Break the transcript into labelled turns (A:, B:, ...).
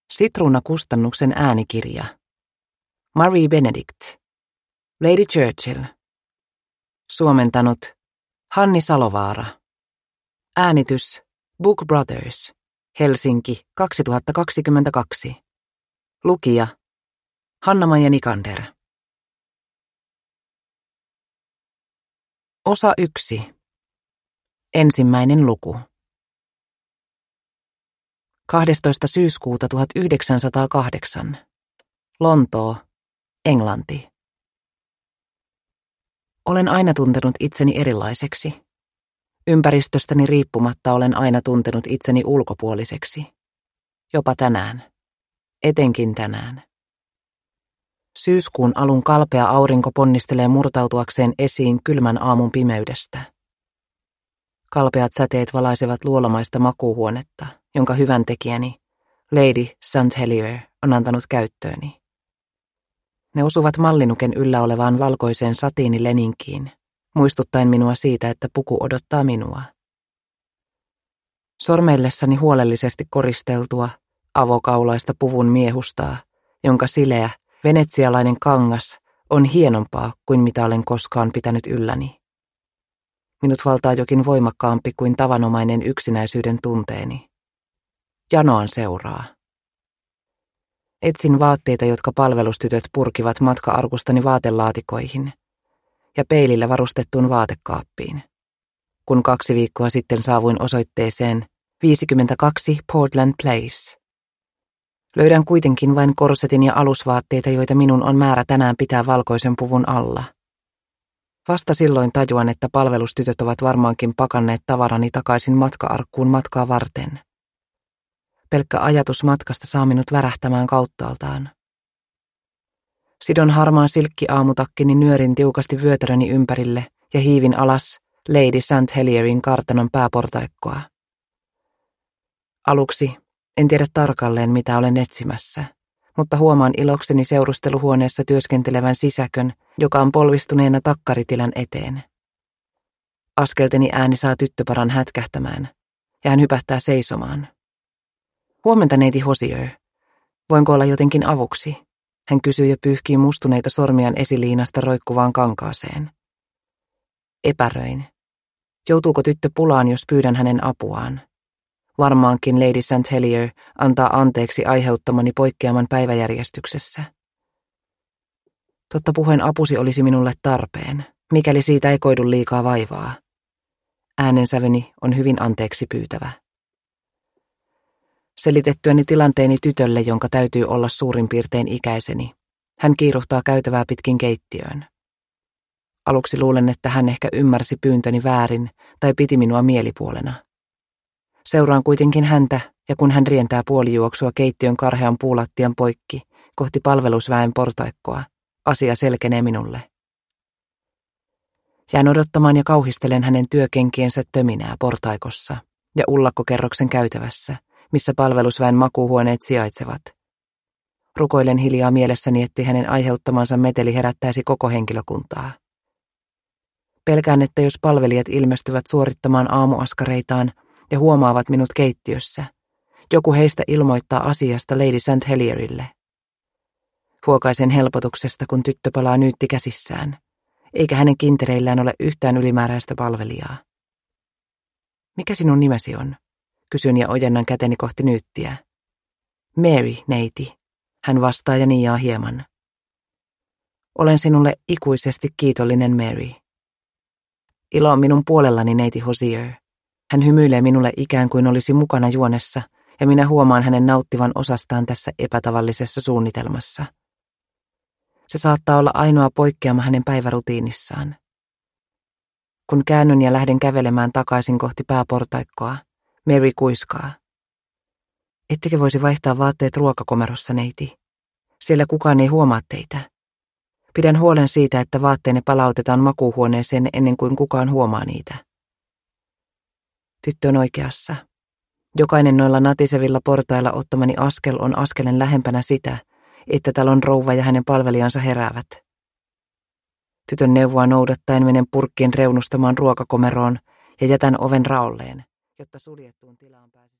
A: Sitruunakustannuksen äänikirja. Marie Benedict. Lady Churchill. Suomentanut Hanni Salovaara. Äänitys Book Brothers. Helsinki 2022. Lukija Hanna-Maija Nikander. Osa 1. Ensimmäinen luku. 12. syyskuuta 1908. Lontoo, Englanti. Olen aina tuntenut itseni erilaiseksi. Ympäristöstäni riippumatta olen aina tuntenut itseni ulkopuoliseksi. Jopa tänään. Etenkin tänään. Syyskuun alun kalpea aurinko ponnistelee murtautuakseen esiin kylmän aamun pimeydestä. Kalpeat säteet valaisevat luolamaista makuuhuonetta, jonka hyväntekijäni, Lady St. Helier, on antanut käyttööni. Ne osuvat mallinuken yllä olevaan valkoiseen satiinileninkiin, muistuttaen minua siitä, että puku odottaa minua. Sormeillessani huolellisesti koristeltua, avokaulaista puvun miehustaa, jonka sileä, venetsialainen kangas on hienompaa kuin mitä olen koskaan pitänyt ylläni. Minut valtaa jokin voimakkaampi kuin tavanomainen yksinäisyyden tunteeni. Janoan seuraa. Etsin vaatteita, jotka palvelustytöt purkivat matka-arkustani vaatelaatikoihin ja peilillä varustettuun vaatekaappiin, kun 2 viikkoa sitten saavuin osoitteeseen 52 Portland Place. Löydän kuitenkin vain korsetin ja alusvaatteita, joita minun on määrä tänään pitää valkoisen puvun alla. Vasta silloin tajuan, että palvelustytöt ovat varmaankin pakanneet tavarani takaisin matka-arkkuun matkaa varten. Pelkkä ajatus matkasta saa minut värähtämään kauttaaltaan. Sidon harmaan silkkiaamutakkini nyörin tiukasti vyötäröni ympärille ja hiivin alas Lady St. Helierin kartanon pääportaikkoa. Aluksi en tiedä tarkalleen, mitä olen etsimässä, mutta huomaan ilokseni seurusteluhuoneessa työskentelevän sisäkön, joka on polvistuneena takkaritilän eteen. Askelteni ääni saa tyttöparan hätkähtämään, ja hän hypähtää seisomaan. Huomenta, neiti Hosier. Voinko olla jotenkin avuksi? Hän kysyy ja pyyhkii mustuneita sormiaan esiliinasta roikkuvaan kankaaseen. Epäröin. Joutuuko tyttö pulaan, jos pyydän hänen apuaan? Varmaankin Lady St. Helier antaa anteeksi aiheuttamani poikkeaman päiväjärjestyksessä. Totta puheen apusi olisi minulle tarpeen, mikäli siitä ei koidu liikaa vaivaa. Äänensävyni on hyvin anteeksi pyytävä. Selitettyäni tilanteeni tytölle, jonka täytyy olla suurin piirtein ikäiseni, hän kiiruhtaa käytävää pitkin keittiöön. Aluksi luulen, että hän ehkä ymmärsi pyyntöni väärin tai piti minua mielipuolena. Seuraan kuitenkin häntä, ja kun hän rientää puolijuoksua keittiön karhean puulattian poikki kohti palvelusväen portaikkoa, asia selkenee minulle. Jään odottamaan ja kauhistelen hänen työkenkiensä töminää portaikossa ja ullakkokerroksen käytävässä, missä palvelusväen makuuhuoneet sijaitsevat. Rukoilen hiljaa mielessäni, ettei hänen aiheuttamansa meteli herättäisi koko henkilökuntaa. Pelkään, että jos palvelijat ilmestyvät suorittamaan aamuaskareitaan ja huomaavat minut keittiössä, joku heistä ilmoittaa asiasta Lady St. Helierille. Huokaisen helpotuksesta, kun tyttö palaa nyytti käsissään, eikä hänen kintereillään ole yhtään ylimääräistä palvelijaa. Mikä sinun nimesi on? Kysyn ja ojennan käteni kohti nyyttiä. Mary, neiti. Hän vastaa ja niiaa hieman. Olen sinulle ikuisesti kiitollinen, Mary. Ilo on minun puolellani, neiti Hosier. Hän hymyilee minulle ikään kuin olisi mukana juonessa, ja minä huomaan hänen nauttivan osastaan tässä epätavallisessa suunnitelmassa. Se saattaa olla ainoa poikkeama hänen päivärutiinissaan. Kun käännyn ja lähden kävelemään takaisin kohti pääportaikkoa, Mary kuiskaa. Ettekö voisi vaihtaa vaatteet ruokakomerossa, neiti? Siellä kukaan ei huomaa teitä. Pidän huolen siitä, että vaatteenne palautetaan makuuhuoneeseen ennen kuin kukaan huomaa niitä. Tyttö on oikeassa. Jokainen noilla natisevilla portailla ottamani askel on askelen lähempänä sitä, että talon rouva ja hänen palvelijansa heräävät. Tytön neuvoa noudattaen menen purkkien reunustamaan ruokakomeroon ja jätän oven raolleen, jotta suljettuun tilaan pääsisi.